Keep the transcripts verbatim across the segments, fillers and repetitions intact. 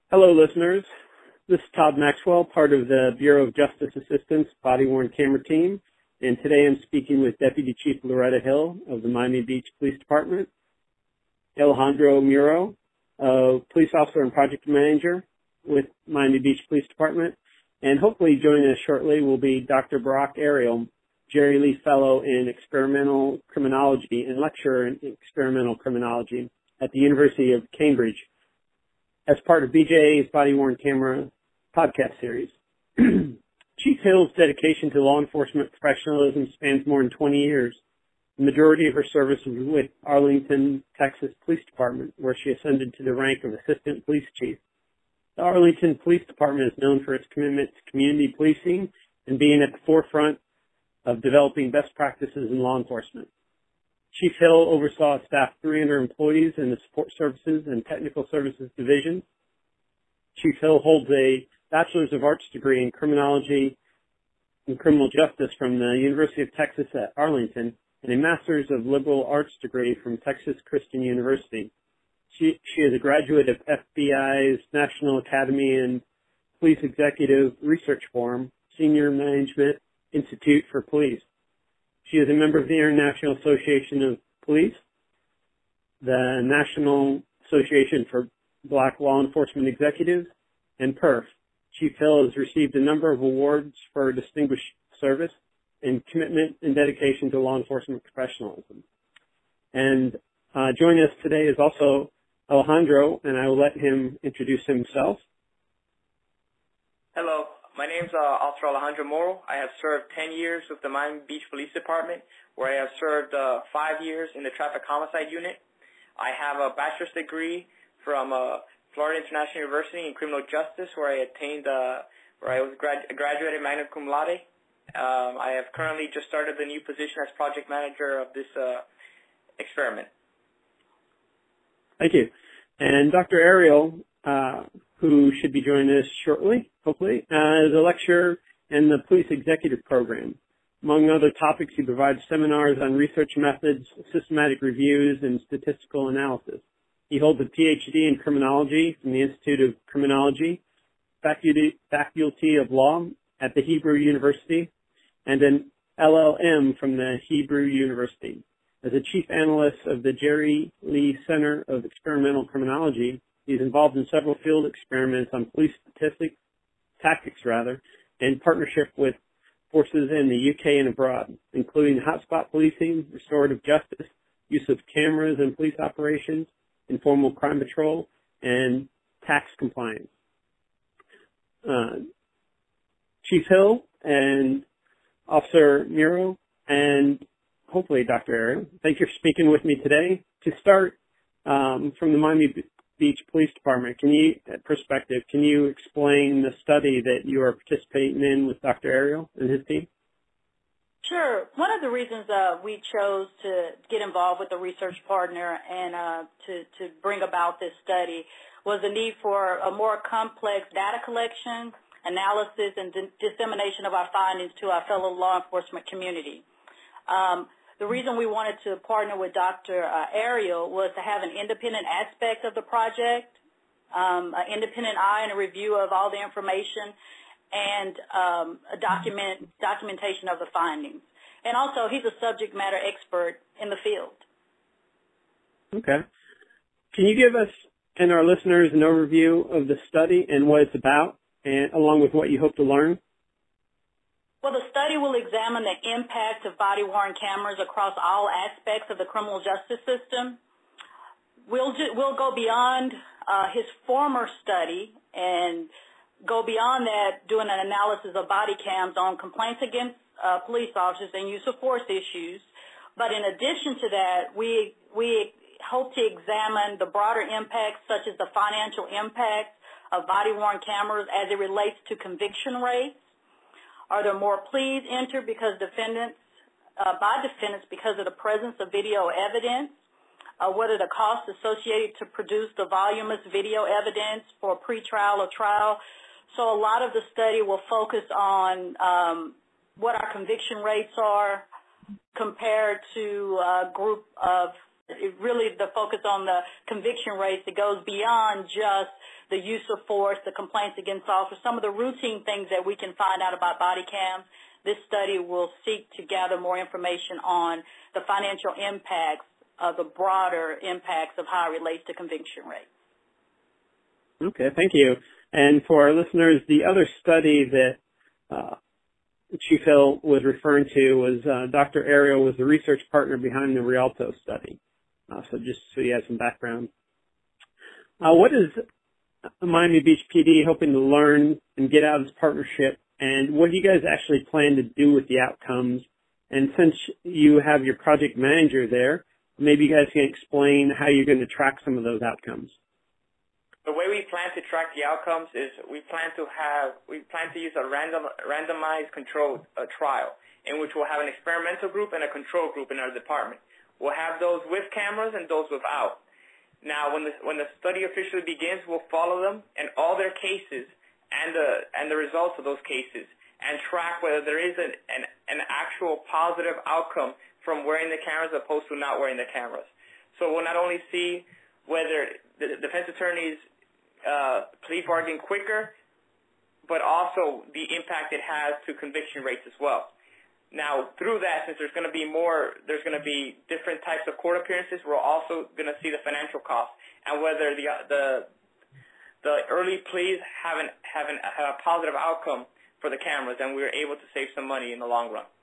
Hello, listeners. This is Todd Maxwell, part of the Bureau of Justice Assistance body-worn camera team, and today I'm speaking with Deputy Chief Loretta Hill of the Miami Beach Police Department, Alejandro Muro, a police officer and project manager with Miami Beach Police Department, and hopefully joining us shortly will be Doctor Barack Ariel, Jerry Lee Fellow in Experimental Criminology and lecturer in Experimental Criminology at the University of Cambridge, as part of B J A's Body-Worn Camera podcast series. Chief Hill's dedication to law enforcement professionalism spans more than twenty years. The majority of her service was with Arlington, Texas Police Department, where she ascended to the rank of Assistant Police Chief. The Arlington Police Department is known for its commitment to community policing and being at the forefront of developing best practices in law enforcement. Chief Hill oversaw a staff of three hundred employees in the Support Services and Technical Services Division. Chief Hill holds a Bachelor's of Arts degree in Criminology and Criminal Justice from the University of Texas at Arlington and a Master's of Liberal Arts degree from Texas Christian University. She, she is a graduate of F B I's National Academy and Police Executive Research Forum, Senior Management Institute for Police. She is a member of the International Association of Police, the National Association for Black Law Enforcement Executives, and P E R F. Chief Hill has received a number of awards for distinguished service and commitment and dedication to law enforcement professionalism. And uh, joining us today is also Alejandro, and I will let him introduce himself. Hello. My name is uh, Officer Alejandro Muro. I have served ten years with the Miami Beach Police Department, where I have served uh, five years in the Traffic Homicide Unit. I have a bachelor's degree from uh, Florida International University in Criminal Justice, where I attained, uh, where I was grad graduated magna cum laude. Um, I have currently just started the new position as project manager of this uh, experiment. Thank you. And Doctor Ariel, uh, who should be joining us shortly, hopefully, uh, is a lecturer in the Police Executive Program. Among other topics, he provides seminars on research methods, systematic reviews, and statistical analysis. He holds a P H D in criminology from the Institute of Criminology, Faculty, Faculty of Law at the Hebrew University, and an L L M from the Hebrew University. As a chief analyst of the Jerry Lee Center of Experimental Criminology, he's involved in several field experiments on police statistics, tactics rather, in partnership with forces in the U K and abroad, including hotspot policing, restorative justice, use of cameras in police operations, informal crime patrol, and tax compliance. Uh, Chief Hill and Officer Muro and hopefully Doctor Ariel, thank you for speaking with me today. To start, um, from the Miami Beach Police Department, can you, perspective, can you explain the study that you are participating in with Doctor Ariel and his team? Sure. One of the reasons uh, we chose to get involved with a research partner and uh, to, to bring about this study was the need for a more complex data collection, analysis, and dissemination of our findings to our fellow law enforcement community. Um, the reason we wanted to partner with Doctor Uh, Ariel was to have an independent aspect of the project, um, an independent eye and a review of all the information, and um, a document documentation of the findings. And also, he's a subject matter expert in the field. Okay. Can you give us and our listeners an overview of the study and what it's about, and along with what you hope to learn? Well, the study will examine the impact of body-worn cameras across all aspects of the criminal justice system. We'll, ju we'll go beyond uh, his former study and go beyond that, doing an analysis of body cams on complaints against uh, police officers and use of force issues. But in addition to that, we, we hope to examine the broader impacts, such as the financial impact of body-worn cameras as it relates to conviction rates. Are there more pleas entered because defendants, uh, by defendants because of the presence of video evidence? Uh, what are the costs associated to produce the voluminous video evidence for pretrial or trial? So a lot of the study will focus on um, what our conviction rates are compared to a group of, it really the focus on the conviction rates that goes beyond just the use of force, the complaints against officers, some of the routine things that we can find out about body cams. This study will seek to gather more information on the financial impacts of the broader impacts of how it relates to conviction rates. Okay, thank you. And for our listeners, the other study that uh, Chief Hill was referring to was uh, Doctor Ariel was the research partner behind the Rialto study. Uh, so just so you have some background. Uh, what is Miami Beach P D hoping to learn and get out of this partnership, and what do you guys actually plan to do with the outcomes? And since you have your project manager there, maybe you guys can explain how you're going to track some of those outcomes. The way we plan to track the outcomes is we plan to have we plan to use a random randomized controlled uh, trial in which we'll have an experimental group and a control group in our department. We'll have those with cameras and those without. Now, when the when the study officially begins, we'll follow them and all their cases and the and the results of those cases and track whether there is an an, an actual positive outcome from wearing the cameras as opposed to not wearing the cameras. So we'll not only see whether the defense attorneys uh, plea bargain quicker, but also the impact it has to conviction rates as well. Now, through that, since there's going to be more, there's going to be different types of court appearances, we're also going to see the financial cost and whether the the the early pleas have an have, an, have a positive outcome for the cameras, and we're able to save some money in the long run.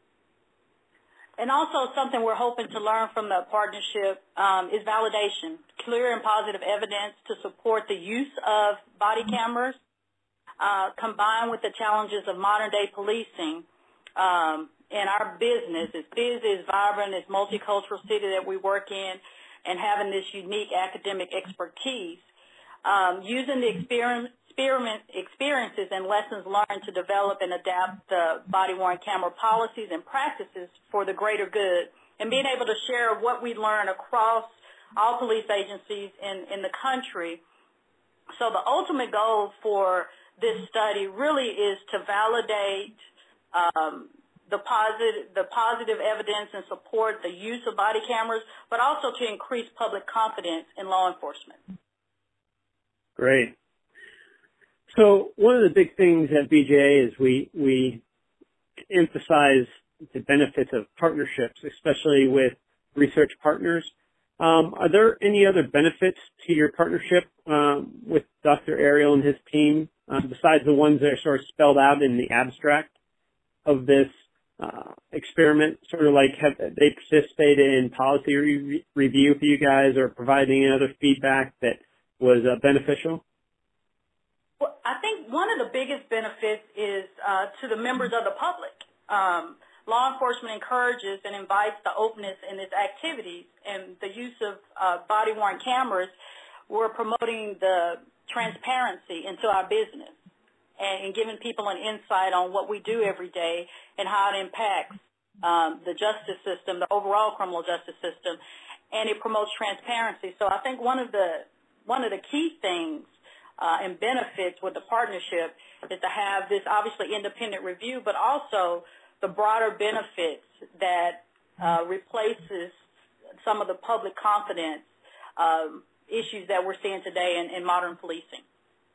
And also something we're hoping to learn from the partnership um, is validation, clear and positive evidence to support the use of body cameras, uh, combined with the challenges of modern-day policing um, in our business. It's busy, it's vibrant, it's multicultural city that we work in, and having this unique academic expertise, um, using the experience Experiment, experiences and lessons learned to develop and adapt the body-worn camera policies and practices for the greater good, and being able to share what we learn across all police agencies in, in the country. So the ultimate goal for this study really is to validate um, the positive, the positive evidence and support the use of body cameras, but also to increase public confidence in law enforcement. Great. So one of the big things at B J A is we, we emphasize the benefits of partnerships, especially with research partners. Um, are there any other benefits to your partnership um, with Doctor Ariel and his team, uh, besides the ones that are sort of spelled out in the abstract of this uh, experiment, sort of like have they participated in policy re- review for you guys or providing other feedback that was uh, beneficial? Well, I think one of the biggest benefits is uh, to the members of the public. Um, law enforcement encourages and invites the openness in its activities, and the use of uh, body-worn cameras, we're promoting the transparency into our business and, and giving people an insight on what we do every day and how it impacts um, the justice system, the overall criminal justice system, and it promotes transparency. So I think one of the one of the key things Uh, and benefits with the partnership is to have this obviously independent review, but also the broader benefits that uh, replaces some of the public confidence um, issues that we're seeing today in, in modern policing.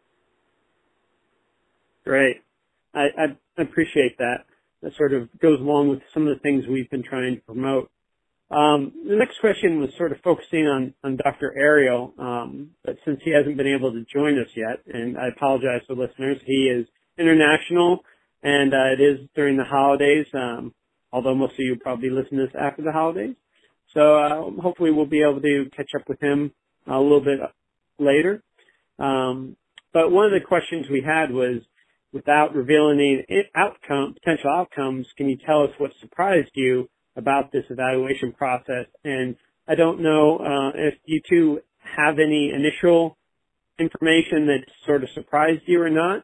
Great. I, I appreciate that. That sort of goes along with some of the things we've been trying to promote. Um, the next question was sort of focusing on, on Doctor Ariel, um, but since he hasn't been able to join us yet, and I apologize to listeners, he is international, and uh, it is during the holidays, um, although most of you probably listen to this after the holidays. So uh, hopefully we'll be able to catch up with him a little bit later. Um, but one of the questions we had was, without revealing any outcome, potential outcomes, can you tell us what surprised you about this evaluation process? And I don't know uh, if you two have any initial information that sort of surprised you or not.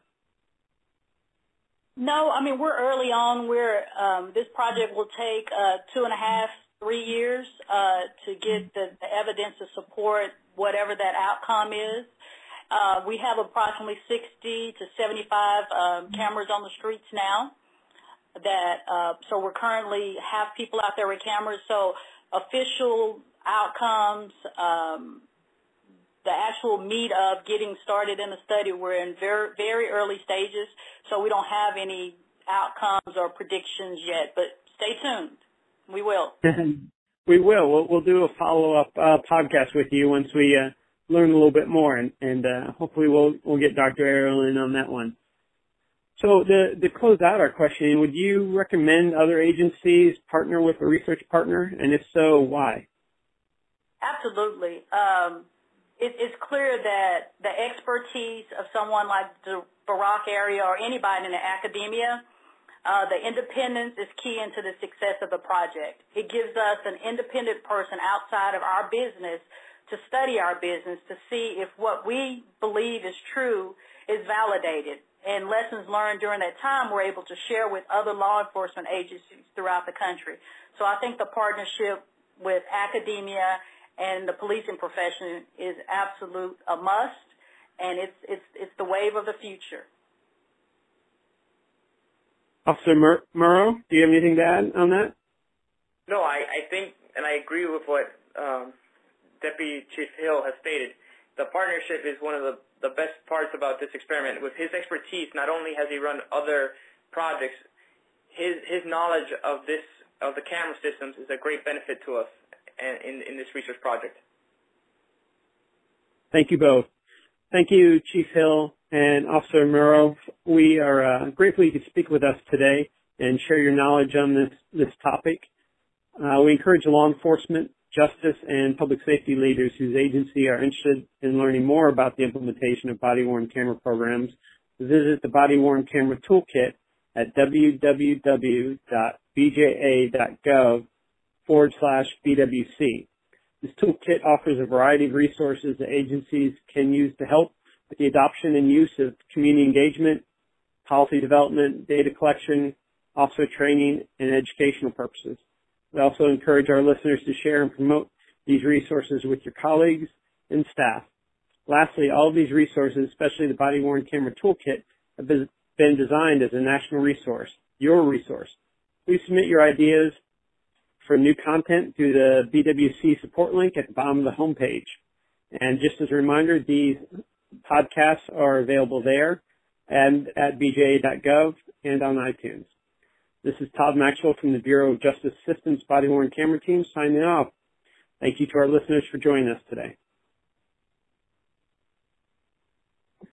No, I mean, we're early on. We're um, this project will take uh, two and a half, three years uh, to get the, the evidence to support whatever that outcome is. Uh, we have approximately sixty to seventy-five um, cameras on the streets now. That uh, so we're currently have people out there with cameras. So official outcomes, um, the actual meat of getting started in the study, we're in very, very early stages, so we don't have any outcomes or predictions yet. But stay tuned. We will. We will. We'll, we'll do a follow-up uh, podcast with you once we uh, learn a little bit more, and, and uh, hopefully we'll we'll get Doctor Ariel in on that one. So to, to close out our questioning, would you recommend other agencies partner with a research partner, and if so, why? Absolutely. Um, it, it's clear that the expertise of someone like the Barak area or anybody in the academia, uh, the independence is key into the success of the project. It gives us an independent person outside of our business to study our business to see if what we believe is true is validated. And lessons learned during that time we're able to share with other law enforcement agencies throughout the country. So I think the partnership with academia and the policing profession is absolute a must, and it's it's it's the wave of the future. Officer Mur- Murrow, do you have anything to add on that? No, I, I think, and I agree with what um, Deputy Chief Hill has stated. The partnership is one of the, the best parts about this experiment. With his expertise, not only has he run other projects, his his knowledge of this of the camera systems is a great benefit to us in in this research project. Thank you both. Thank you, Chief Hill and Officer Murrow. We are uh, grateful you could speak with us today and share your knowledge on this this topic. Uh, we encourage law enforcement, justice, and public safety leaders whose agency are interested in learning more about the implementation of body-worn camera programs to visit the Body-Worn Camera Toolkit at www.bja.gov forward slash BWC. This toolkit offers a variety of resources that agencies can use to help with the adoption and use of community engagement, policy development, data collection, officer training, and educational purposes. We also encourage our listeners to share and promote these resources with your colleagues and staff. Lastly, all of these resources, especially the Body-Worn Camera Toolkit, have been designed as a national resource, your resource. Please submit your ideas for new content through the B W C support link at the bottom of the homepage. And just as a reminder, these podcasts are available there and at b j a dot gov and on iTunes. This is Todd Maxwell from the Bureau of Justice Assistance Body-Worn Camera Team signing off. Thank you to our listeners for joining us today.